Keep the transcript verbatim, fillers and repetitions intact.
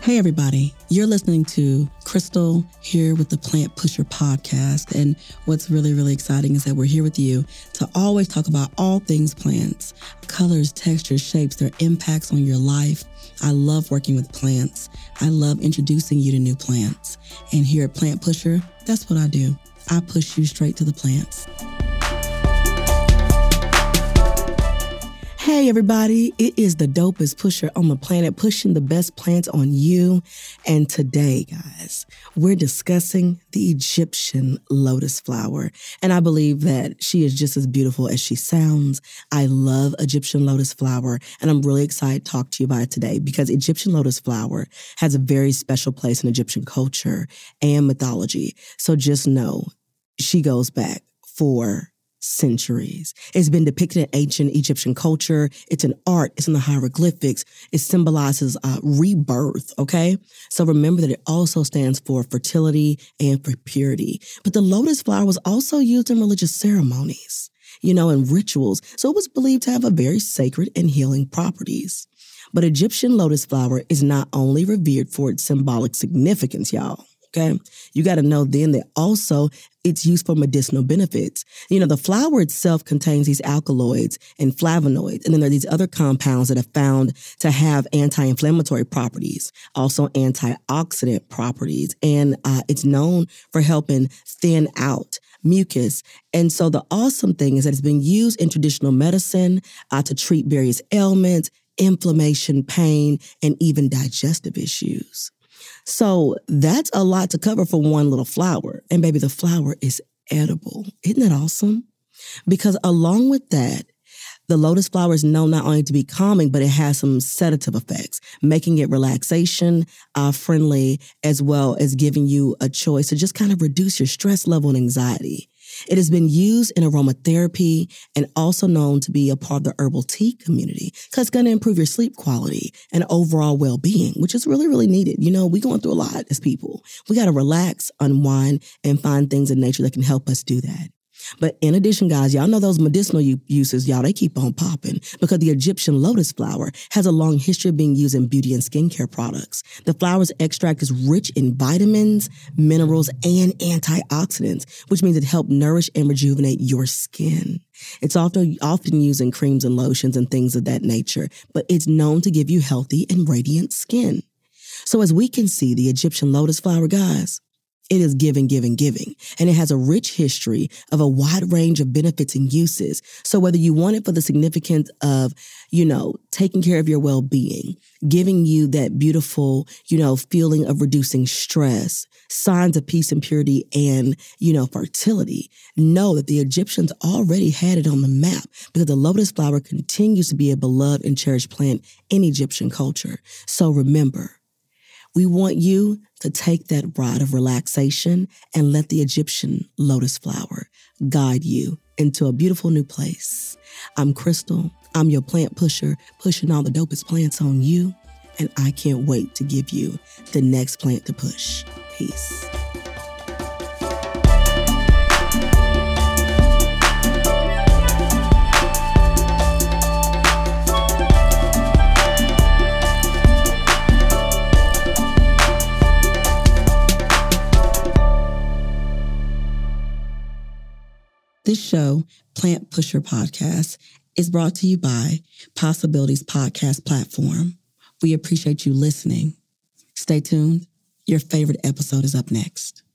Hey, everybody. You're listening to Crystal here with the Plant Pusher podcast. And what's really, really exciting is that we're here with you to always talk about all things plants, colors, textures, shapes, their impacts on your life. I love working with plants. I love introducing you to new plants. And here at Plant Pusher, that's what I do. I push you straight to the plants. Hey, everybody. It is the dopest pusher on the planet, pushing the best plants on you. And today, guys, we're discussing the Egyptian lotus flower. And I believe that she is just as beautiful as she sounds. I love Egyptian lotus flower, and I'm really excited to talk to you about it today because Egyptian lotus flower has a very special place in Egyptian culture and mythology. So just know she goes back for centuries. It's been depicted in ancient Egyptian culture. It's an art. It's in the hieroglyphics. It symbolizes uh, rebirth, okay? So remember that it also stands for fertility and for purity. But the lotus flower was also used in religious ceremonies, you know, and rituals. So it was believed to have a very sacred and healing properties. But Egyptian lotus flower is not only revered for its symbolic significance, y'all. Okay. You got to know then that also it's used for medicinal benefits. You know, the flower itself contains these alkaloids and flavonoids. And then there are these other compounds that are found to have anti-inflammatory properties, also antioxidant properties. And uh, it's known for helping thin out mucus. And so the awesome thing is that it's been used in traditional medicine uh, to treat various ailments, inflammation, pain, and even digestive issues. So that's a lot to cover for one little flower. And baby, the flower is edible. Isn't that awesome? Because along with that, the lotus flower is known not only to be calming, but it has some sedative effects, making it relaxation uh, friendly, as well as giving you a choice to just kind of reduce your stress level and anxiety. It has been used in aromatherapy and also known to be a part of the herbal tea community because it's going to improve your sleep quality and overall well-being, which is really, really needed. You know, we're going through a lot as people. We got to relax, unwind, and find things in nature that can help us do that. But in addition, guys, y'all know those medicinal uses, y'all, they keep on popping because the Egyptian lotus flower has a long history of being used in beauty and skincare products. The flower's extract is rich in vitamins, minerals, and antioxidants, which means it helps nourish and rejuvenate your skin. It's often, often used in creams and lotions and things of that nature, but it's known to give you healthy and radiant skin. So as we can see, the Egyptian lotus flower, guys, it is giving, giving, giving, and it has a rich history of a wide range of benefits and uses. So whether you want it for the significance of, you know, taking care of your well-being, giving you that beautiful, you know, feeling of reducing stress, signs of peace and purity, and, you know, fertility, know that the Egyptians already had it on the map because the lotus flower continues to be a beloved and cherished plant in Egyptian culture. So remember, we want you to take that ride of relaxation and let the Egyptian lotus flower guide you into a beautiful new place. I'm Crystal. I'm your plant pusher, pushing all the dopest plants on you. And I can't wait to give you the next plant to push. Peace. This show, Plant Pusher Podcast, is brought to you by Possibilities Podcast Platform. We appreciate you listening. Stay tuned. Your favorite episode is up next.